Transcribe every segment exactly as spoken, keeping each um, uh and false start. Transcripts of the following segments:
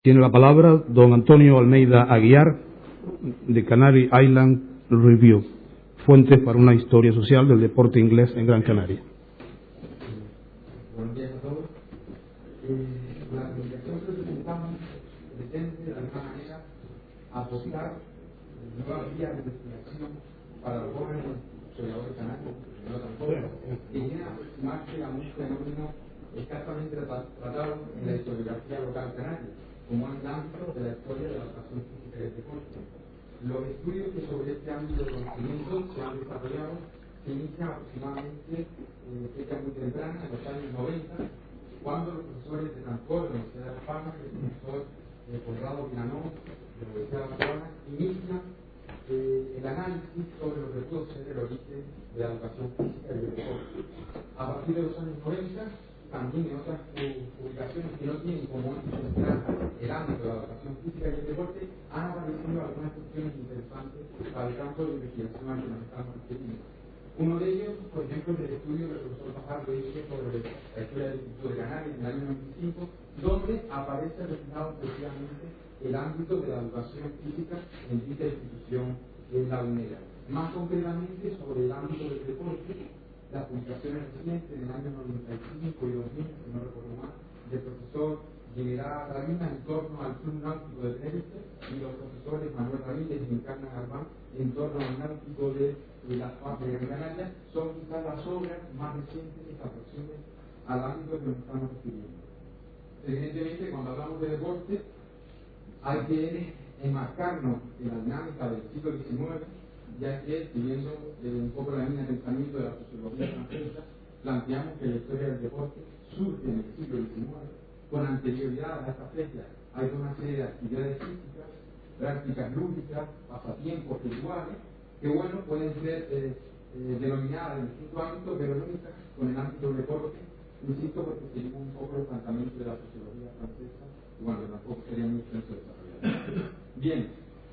Tiene la palabra don Antonio Almeida Aguiar, de Canary Island Review, fuentes para una historia social del deporte inglés en Gran Canaria. Buenos días a todos. Eh, la comunicación que presentamos pretende de alguna manera apostar nuevas vías de investigación para los jóvenes historiadores canarios, no tan jóvenes, que vienen a aproximarse a un fenómeno escasamente tratado en la historiografía local canaria, como es el ámbito de la historia de la educación física y el deporte. Los estudios que sobre este ámbito de conocimiento se han desarrollado se inician aproximadamente en fecha muy temprana, en los años noventa, cuando los profesores de transporte de la Universidad de La Palma, el profesor eh, Conrado Pinanó, de la Universidad de La Palma, inician eh, el análisis sobre lo que pudo ser el origen de la educación física y el deporte. A partir de los años noventa, también en otras eh, publicaciones que no tienen como eje central el ámbito de la educación física y el deporte, han aparecido algunas cuestiones interesantes para el campo de investigación al que nos estamos refiriendo. Uno de ellos, por ejemplo, es el estudio del profesor Fajardo hizo sobre la historia del Instituto de Canarias en el año noventa y cinco, donde aparece reflejado precisamente el ámbito de la educación física en dicha institución en la UNED. Más concretamente sobre el ámbito del deporte, las publicaciones recientes del año noventa y cinco y dos mil, si no recuerdo mal, del profesor General Ramírez en torno al Club Náutico de Tenerife y los profesores Manuel Ramírez y Encarna Garbán en torno al Náutico de, de las Palmas de Gran Canaria, son quizás las obras más recientes que se aproximen al ámbito que nos estamos refiriendo. Evidentemente, cuando hablamos de deporte, hay que enmarcarnos en la dinámica del siglo diecinueve, ya que, siguiendo eh, un poco la línea de pensamiento de la sociología francesa, planteamos que la historia del deporte surge en el siglo diecinueve. Con anterioridad a esta fecha hay una serie de actividades físicas, prácticas lúdicas, pasatiempos rituales, que bueno, pueden ser eh, eh, denominadas en distintos ámbitos, pero nunca con el ámbito del deporte, insisto, porque seguimos un poco el planteamiento de la sociología francesa, y bueno, tampoco sería muy extenso desarrollar. Bien,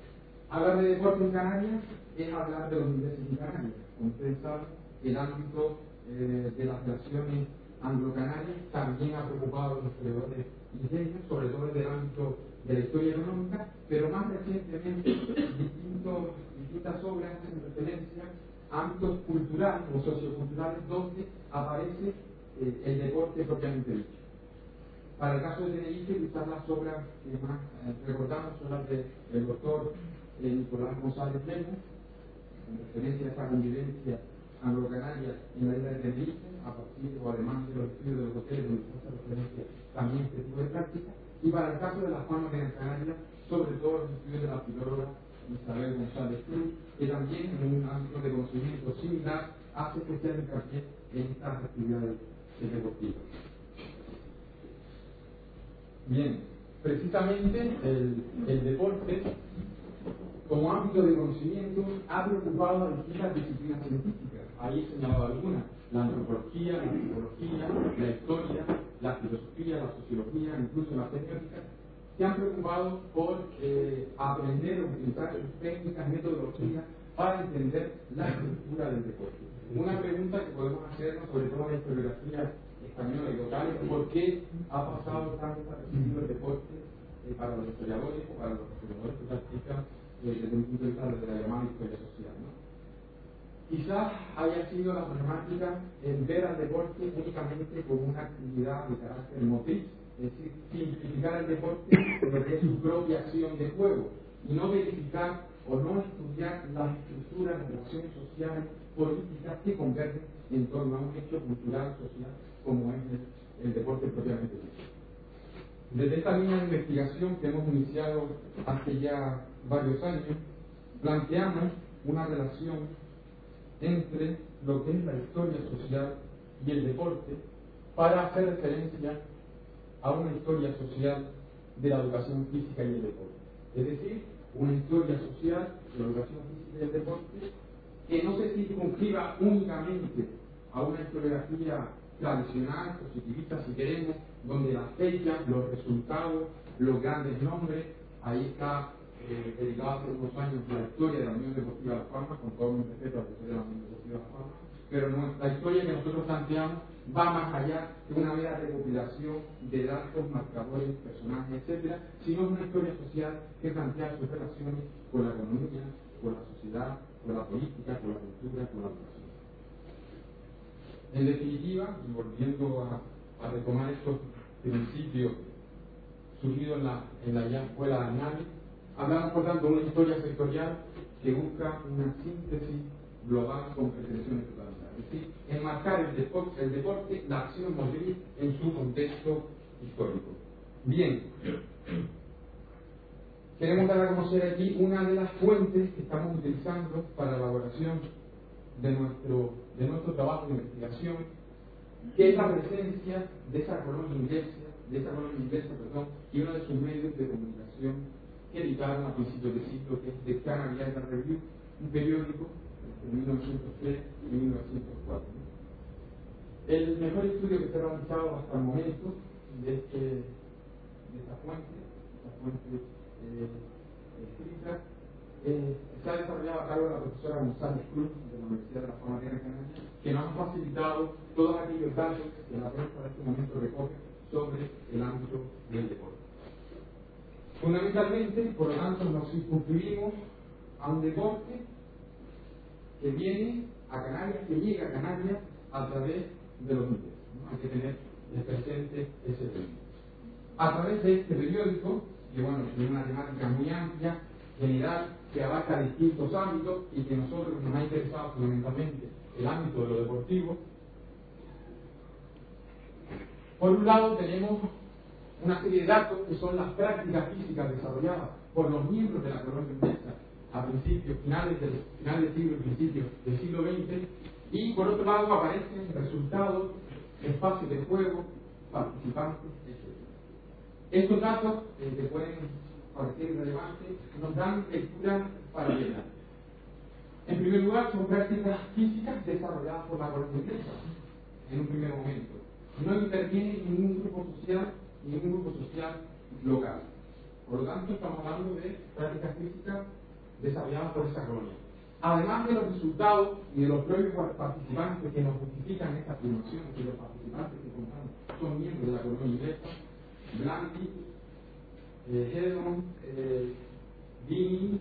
hablar de deporte en Canarias es hablar de los ingleses en Canarias. Como ustedes saben, el ámbito eh, de las relaciones anglo-canarias también ha preocupado a los historiadores ingleses, sobre todo desde el ámbito de la historia económica, pero más recientemente distintos, distintas obras hacen referencia a ámbitos culturales o socioculturales donde aparece eh, el deporte propiamente dicho. Para el caso de Tenerife, quizás las obras que más eh, recordamos son las del doctor eh, Nicolás González Lemos, en referencia a esta convivencia anglo-canaria en la isla de Tenerife, a partir o además de los estudios de los hoteles donde se hace referencia también a este tipo de práctica, y para el caso de las Palmas de Gran Canaria, sobre todo los estudios de la filóloga Isabel González Cruz, que también en un ámbito de conocimiento similar hace especial hincapié en estas actividades deportivas. Bien, precisamente el, el deporte como ámbito de conocimiento ha preocupado a distintas disciplinas científicas. Ahí he señalado algunas: la antropología, la psicología, la historia, la filosofía, la sociología, incluso la semiótica, se han preocupado por eh, aprender o utilizar sus técnicas, metodologías para entender la estructura del deporte. Una pregunta que podemos hacernos, sobre todo en la historiografía española y local, es por qué ha pasado tan desapercibido el deporte eh, para los historiadores o para los historiadores que practican eh, desde un punto de vista de la llamada historia social, ¿no? Quizás haya sido la problemática en ver al deporte únicamente como una actividad de carácter motriz, es decir, simplificar el deporte en lo que es su propia acción de juego y no verificar o no estudiar las estructuras, las relaciones sociales, políticas que convergen en torno a un hecho cultural, social, como es el, el deporte propiamente dicho. Desde esta línea de investigación que hemos iniciado hace ya varios años, planteamos una relación entre lo que es la historia social y el deporte para hacer referencia a una historia social de la educación física y el deporte. Es decir, una historia social de la educación física y el deporte que no se circunscriba únicamente a una historiografía tradicional, positivista si queremos, donde las fechas, los resultados, los grandes nombres, ahí está eh, dedicado hace unos años a la historia de la Unión Deportiva Las Palmas, con todo mi respeto a la historia de la Unión Deportiva Las Palmas, pero no, la historia que nosotros planteamos va más allá de una mera recopilación de datos, marcadores, personajes, etcétera, sino es una historia social que plantea sus relaciones con la economía, con la sociedad, con la política, con la cultura, con la educación. En definitiva, y volviendo a, a retomar estos principios surgidos en la, en la ya escuela de análisis, hablamos por tanto de una historia sectorial que busca una síntesis global con pretensiones totalitarias, es decir, enmarcar el deporte, el deporte, la acción motriz en su contexto histórico. Bien, queremos dar a conocer aquí una de las fuentes que estamos utilizando para la elaboración de nuestro, de nuestro trabajo de investigación, que es la presencia de esa colonia inglesa, de esa colonia inglesa, perdón, y uno de sus medios de comunicación que editaron a principios de siglo, que es The Canary Island Review, un periódico de mil novecientos tres y mil novecientos cuatro. El mejor estudio que se ha realizado hasta el momento de, este, de esta fuente, esta fuente eh, escrita, eh, se ha desarrollado a cargo de la profesora González Cruz de la Universidad de la Fama de Canaria, que nos ha facilitado todos aquellos datos que la prensa en este momento recoge sobre el ámbito del deporte. Fundamentalmente, por lo tanto, nos circunscribimos a un deporte que viene a Canarias, que llega a Canarias a través de los medios, ¿no? Hay que tener presente ese término. A través de este periódico, que bueno, tiene una temática muy amplia, general, que abarca distintos ámbitos y que a nosotros nos ha interesado fundamentalmente el ámbito de lo deportivo. Por un lado tenemos una serie de datos que son las prácticas físicas desarrolladas por los miembros de la colonia inglesa a principios, finales del, finales del siglo y principios del siglo veinte, y por otro lado aparecen resultados, espacios de juego, participantes, etcétera. Estos datos, eh, que pueden parecer relevantes, nos dan lectura paralela. En primer lugar, son prácticas físicas desarrolladas por la colonia inglesa en un primer momento. No interviene ningún grupo social, ningún grupo social local. Por lo tanto, estamos hablando de prácticas físicas desarrolladas por esa colonia. Además de los resultados y de los propios participantes que nos justifican esta afirmación, que los participantes que contamos son miembros de la colonia inglesa, Blanqui, eh, Hedlund, eh, Dini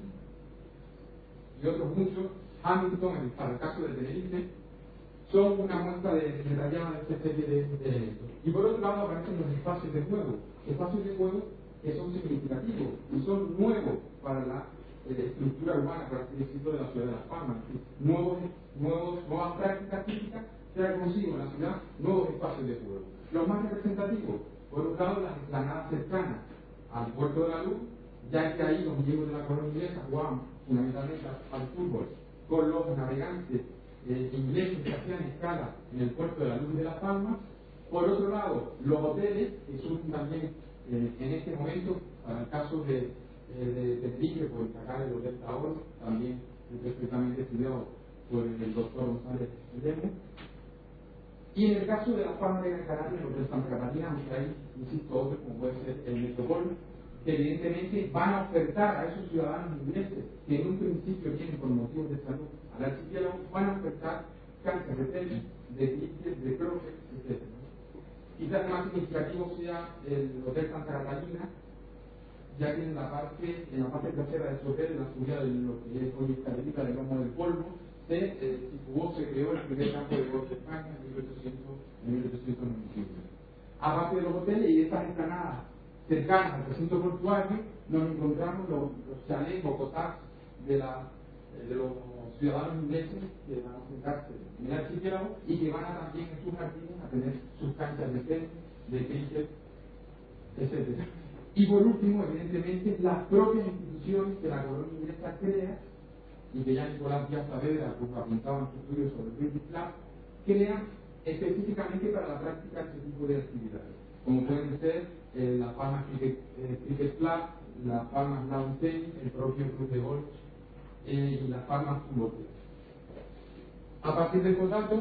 y otros muchos, Hamilton, para el caso de Tenerife, son una muestra de, detallada de esta serie de, de elementos. Y por otro lado aparecen los espacios de juego, espacios de juego que son significativos y son nuevos para la eh, estructura urbana, por así decirlo, de la ciudad de Las Palmas. Nuevos, nuevos, nuevas prácticas físicas traen consigo en la ciudad nuevos espacios de juego. Los más representativos, por un lado, las explanadas cercanas al puerto de la Luz, ya que ahí los miembros de la colonia inglesa jugaban fundamentalmente al fútbol con los navegantes eh, ingleses que hacían escala en el puerto de la Luz de Las Palmas. Por otro lado, los hoteles, que surgen también eh, en este momento, para el caso de, eh, de Tenerife, por destacar el Hotel Taor, también perfectamente estudiado por el doctor González Lemos. Y en el caso de Las Palmas de Gran Canaria, el Hotel Santa Catarina, aunque hay, insisto, otros como puede ser el Metropol, que evidentemente van a ofertar a esos ciudadanos ingleses que en un principio vienen por motivos de salud al archipiélago, van a ofertar canchas de tenis, de cricket, de croquet, etcétera. Quizás el más significativo sea el Hotel Santa Catalina, ya que en la parte, en la parte trasera de su hotel, en la subida de lo que es hoy escalerita del Lomo del Polvo, se eh, situó, se creó el primer campo de golf de España en mil ochocientos noventa y uno. Aparte de los hoteles y de estas explanadas cercanas al recinto portuario, nos encontramos los, los chalets o cotages de, la, de los ciudadanos ingleses que van a sentarse en el archipiélago y que van a también en sus jardines a tener sus canchas de tenis, de cricket, etcétera. Y por último, evidentemente, las propias instituciones que la colonia inglesa crea, y que ya Nicolás Díaz Saavedra apuntaba en su estudio sobre el British Club, crean específicamente para la práctica de este tipo de actividades, como pueden ser eh, las Palmas Cricket, eh, Cricket Club, las Palmas Lawn Tennis, el propio Club de Golf eh, y las Palmas Fútbol. A partir de estos datos,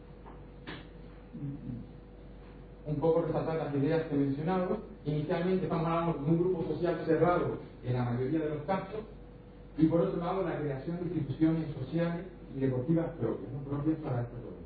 un poco resaltar las ideas que he mencionado. Inicialmente estamos hablando de un grupo social cerrado en la mayoría de los casos, y por otro lado la creación de instituciones sociales y deportivas propias, ¿no? propias para estos jóvenes.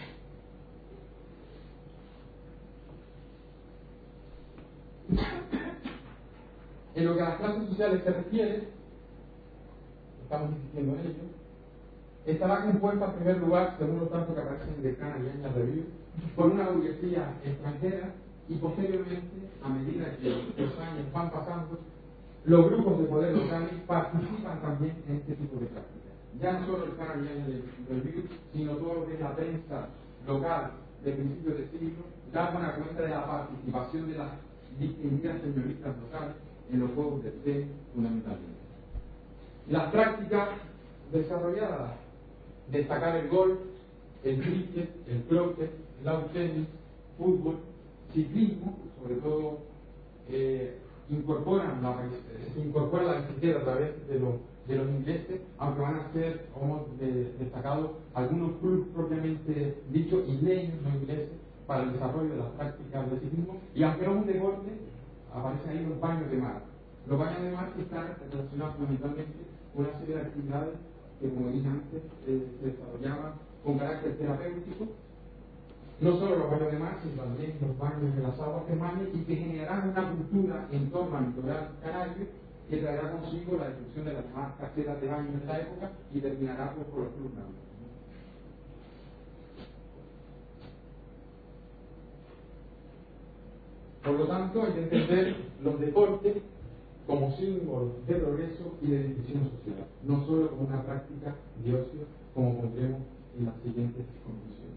En lo que a las clases sociales se refiere, estamos insistiendo en ello, estará compuesta en primer lugar, según los datos que aparecen en The Canary Island Review, por una burguesía extranjera y posteriormente, a medida que los años van pasando, los grupos de poder locales participan también en este tipo de prácticas. Ya no solo el Canary Island Review, sino todo lo que es la prensa local de principios de siglo, da buena cuenta de la participación de las distinguidas señoritas locales en los juegos de té, fundamentalmente. Las prácticas desarrolladas, destacar el golf, el cricket, el croquet, el lawn tenis, fútbol, ciclismo, sobre todo eh, incorporan la, se incorpora la bicicleta a través de los, de los ingleses, aunque van a ser, como de, destacados, algunos clubes propiamente dichos isleños, no ingleses, para el desarrollo de las prácticas del ciclismo, y aunque no es un deporte, aparecen ahí los baños de mar. Los baños de mar que están relacionados fundamentalmente con una serie de actividades que, como dije antes, eh, se desarrollaban con carácter terapéutico, no solo los baños de mar, sino también los baños de las aguas termales, y que generarán una cultura en torno al litoral canario que traerá consigo la destrucción de las demás casetas de baños de la época y terminará pues, por los clubes náuticos. Por lo tanto, hay que entender los deportes como símbolo de progreso y de discusión social, no solo como una práctica de ocio, como pondremos en las siguientes conclusiones.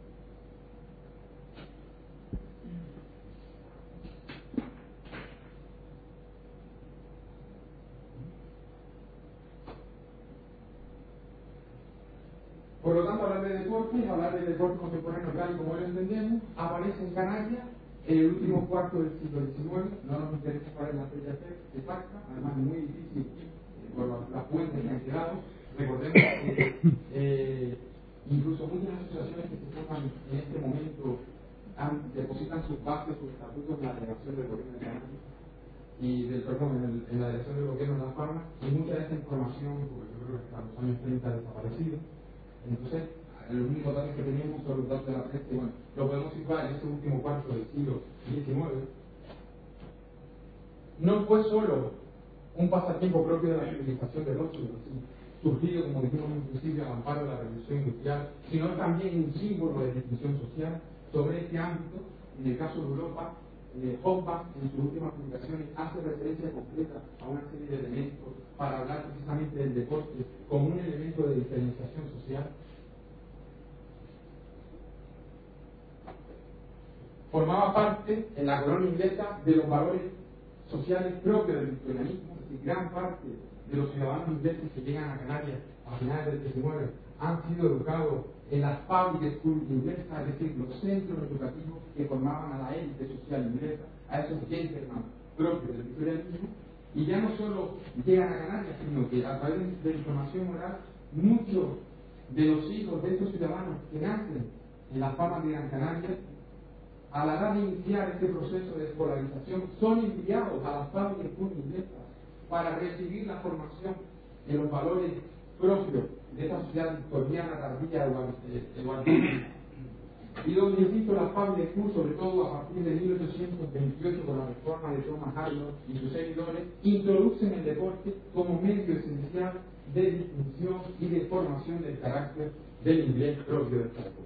Por lo tanto, hablar de deporte, hablar de deporte contemporáneo tal y como lo entendemos, aparece en Canarias en el último cuarto del siglo diecinueve. No nos interesa cuál es la fecha exacta, además es muy difícil eh, por las la fuentes que han quedado. Recordemos que eh, incluso muchas asociaciones que se forman en este momento han, depositan sus bases, sus estatutos en la delegación del gobierno de Canarias y del, perdón, en, el, en la delegación del gobierno de Las Palmas, y mucha de esta información, porque yo creo que hasta los años treinta ha desaparecido. Entonces, los únicos datos que tenemos son los datos de la prensa, y bueno, lo podemos situar en este último cuarto del siglo diecinueve. No fue solo un pasatiempo propio de la civilización del ocio, surgido, como dijimos en principio, al amparo de la revolución industrial, sino también un símbolo de distinción social. Sobre este ámbito, en el caso de Europa, eh, Hoffman, en sus últimas publicaciones, hace referencia completa a una serie de elementos para hablar precisamente del deporte como un elemento de diferenciación social. Formaba parte en la colonia inglesa de los valores sociales propios del victorianismo, es decir, gran parte de los ciudadanos ingleses que llegan a Canarias a finales del diecinueve han sido educados en las public schools inglesas, es decir, los centros educativos que formaban a la élite social inglesa, a esos gentlemen propios del victorianismo, y ya no solo llegan a Canarias, sino que a través de la información oral, muchos de los hijos de estos ciudadanos que nacen en las Palmas de Gran Canaria, a la edad de iniciar este proceso de escolarización, son enviados a las public schools inglesas para recibir la formación en los valores propios de esta sociedad victoriana tardía eduardista, y donde, insisto, las public schools, sobre todo a partir de mil ochocientos veintiocho con la reforma de Thomas Harlow y sus seguidores, introducen el deporte como medio esencial de distinción y de formación del carácter del inglés propio de esta época.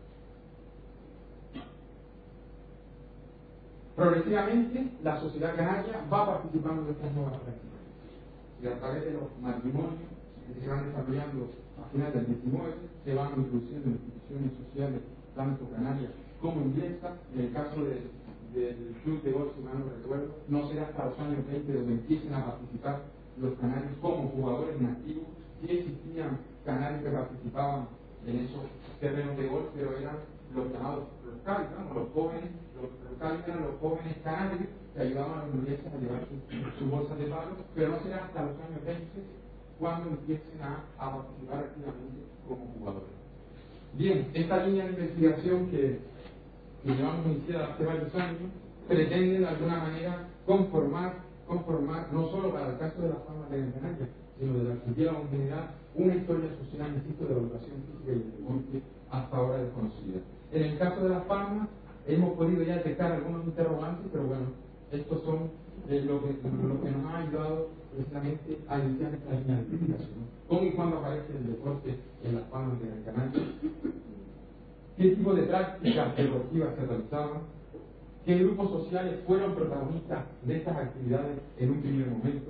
Progresivamente, la sociedad canaria va participando de estas nuevas prácticas, y a través de los matrimonios que se van desarrollando a finales del diecinueve, se van introduciendo en instituciones sociales tanto canarias como inglesas. En el caso de, del club de golf, si mal no recuerdo, no será hasta los años veinte donde empiecen a participar los canarios como jugadores nativos. Sí existían canarios que participaban en esos terrenos de golf, pero eran los llamados los cálidos, ¿no? los jóvenes, los, los cálidos eran los jóvenes canarios que ayudaban a los ingleses a llevar sus su bolsas de palo, pero no será hasta los años veinte cuando empiecen a, a participar activamente como jugadores. Bien, esta línea de investigación que, que llevamos iniciada hace varios años pretende de alguna manera conformar, conformar, no solo para el caso de las Palmas de Gran Canaria, sino del archipiélago en general, una historia social, insisto, de la educación física y el deporte hasta ahora desconocida. En el caso de las Palmas, hemos podido ya detectar algunos interrogantes, pero bueno, estos son eh, lo, que, lo que nos ha ayudado precisamente a iniciar esta línea de investigación, ¿no? ¿Cómo y cuándo aparece el deporte en las Palmas de Gran Canaria? ¿Qué tipo de prácticas deportivas se realizaban? ¿Qué grupos sociales fueron protagonistas de estas actividades en un primer momento?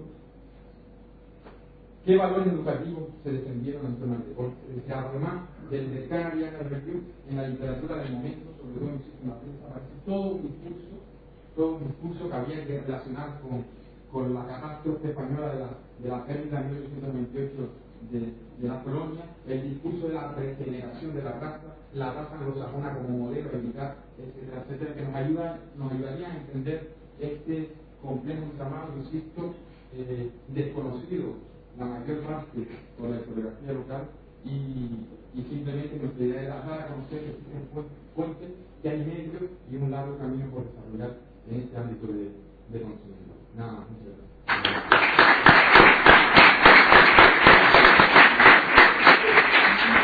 ¿Qué valores educativos se defendieron en torno al deporte? Es decir, además del de Canarias Review, en la literatura del momento, sobre todo en la prensa, aparece todo un discurso, todo un discurso que había que relacionar con, con la catástrofe española de la, de la pérdida en mil ochocientos veintiocho de, de la colonia, el discurso de la regeneración de la raza, la raza anglosajona como modelo evitar, etcétera, etcétera, que nos ayuda, nos ayudaría a entender este complejo entramado, insisto, eh, desconocido la mayor parte por la historiografía local y, y simplemente nuestra idea era dar a conocer que existen fuentes, que hay medios y un largo camino por desarrollar en este ámbito de, de conocimiento. Nada más, muchas gracias.